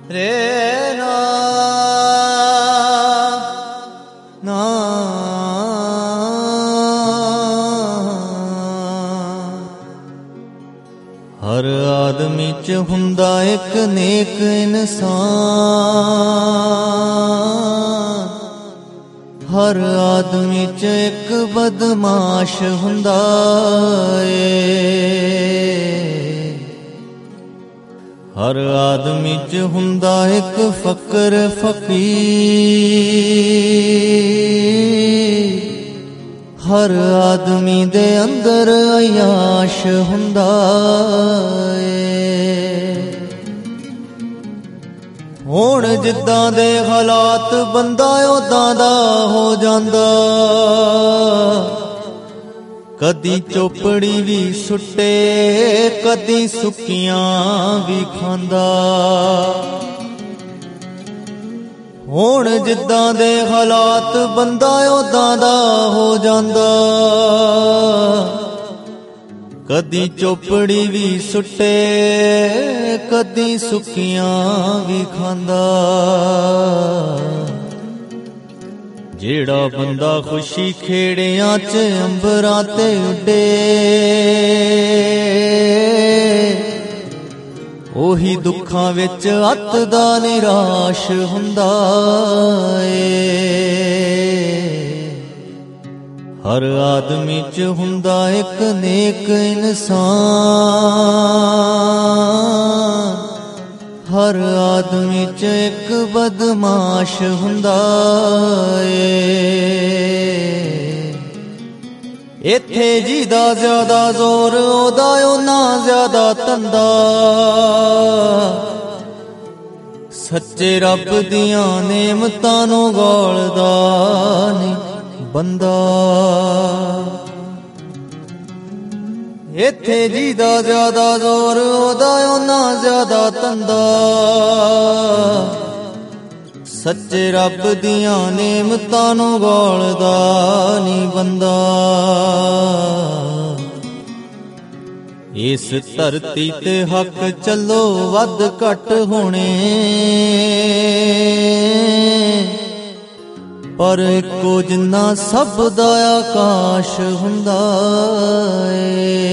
ਰੇ ਨਾ ਨਾ ਹਰ ਆਦਮੀ ਚ ਹੁੰਦਾ ਇੱਕ ਨੇਕ ਇਨਸਾਨ, ਹਰ ਆਦਮੀ ਚ ਇੱਕ ਬਦਮਾਸ਼ ਹੁੰਦਾ ਏ, ਹਰ ਆਦਮੀ ਚ ਹੁੰਦਾ ਇੱਕ ਫਕਰ ਫਕੀਰ, ਹਰ ਆਦਮੀ ਦੇ ਅੰਦਰ ਅਯਾਸ਼ ਹੁੰਦਾ ਏ। ਹੁਣ ਜਿੱਦਾਂ ਦੇ ਹਾਲਾਤ ਬੰਦਾ ਉਦਾਂ ਦਾ ਹੋ ਜਾਂਦਾ, ਕਦੀ ਚੋਪੜੀ ਵੀ ਸੁੱਟੇ ਕਦੀ ਸੁੱਕੀਆਂ ਵੀ ਖਾਂਦਾ। ਹੁਣ ਜਿੱਦਾਂ ਦੇ ਹਾਲਾਤ ਬੰਦਾ ਉਦਾਂ ਦਾ ਹੋ ਜਾਂਦਾ, ਕਦੀ ਚੋਪੜੀ ਵੀ ਸੁੱਟੇ ਕਦੀ ਸੁੱਕੀਆਂ ਵੀ ਖਾਂਦਾ। ਜਿਹੜਾ ਬੰਦਾ ਖੁਸ਼ੀ ਖੇੜਿਆਂ ਚ ਅੰਬਰਾਂ ਤੇ ਉੱਡੇ, ਉਹੀ ਦੁੱਖਾਂ ਵਿੱਚ ਅੱਤ ਦਾ ਨਿਰਾਸ਼ ਹੁੰਦਾ ਏ। ਹਰ ਆਦਮੀ ਚ ਹੁੰਦਾ ਇੱਕ ਨੇਕ ਇਨਸਾਨ, ਹਰ ਆਦਮੀ ਚ ਇੱਕ ਬਦਮਾਸ਼ ਹੁੰਦਾ ਏ। ਇੱਥੇ ਜਿਹਦਾ ਜ਼ਿਆਦਾ ਜ਼ੋਰ ਉਹਦਾ ਓਨਾ ਜ਼ਿਆਦਾ ਧੰਦਾ, ਸੱਚੇ ਰੱਬ ਦੀਆਂ ਨੇਮਤਾਂ ਨੂੰ ਗਾਲਦਾ ਨੀ ਬੰਦਾ। ਇੱਥੇ ਜਿਹਦਾ ਜ਼ਿਆਦਾ ਜ਼ੋਰ ਉਹਦਾ ਓਨਾ ਜ਼ਿਆਦਾ ਧੰਦਾ, ਸੱਚੇ ਰੱਬ ਦੀਆਂ ਨੇਮਤਾਂ ਨੂੰ ਗਾਲਦਾ ਨੀ ਬੰਦਾ। ਇਸ ਧਰਤੀ ਤੇ ਹੱਕ ਚੱਲੋ ਵੱਧ ਘੱਟ ਹੋਣੇ, ਪਰ ਇੱਕੋ ਜਿੰਨਾ ਸਭ ਦਾ ਆਕਾਸ਼ ਹੁੰਦਾ ਏ।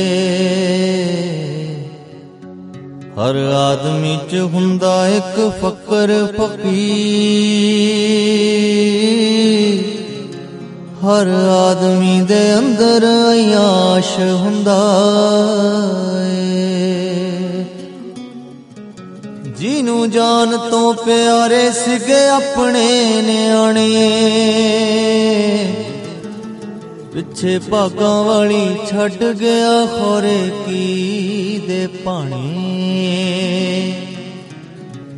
ਹਰ ਆਦਮੀ ਚ ਹੁੰਦਾ ਇੱਕ ਫਕਰ ਫਕੀਰ, ਹਰ ਆਦਮੀ ਦੇ ਅੰਦਰ ਅਯਾਸ਼ ਹੁੰਦਾ ਏ। ਜਿਹਨੂੰ ਜਾਨ ਤੋਂ ਪਿਆਰੇ ਸੀਗੇ ਆਪਣੇ ਨਿਆਣੇ, ਪਿੱਛੇ ਭਾਗਾਂ ਵਾਲੀ ਛੱਡ ਗਿਆ ਖੋਰੇ ਕੀ ਦੇ ਭਾਣੇ।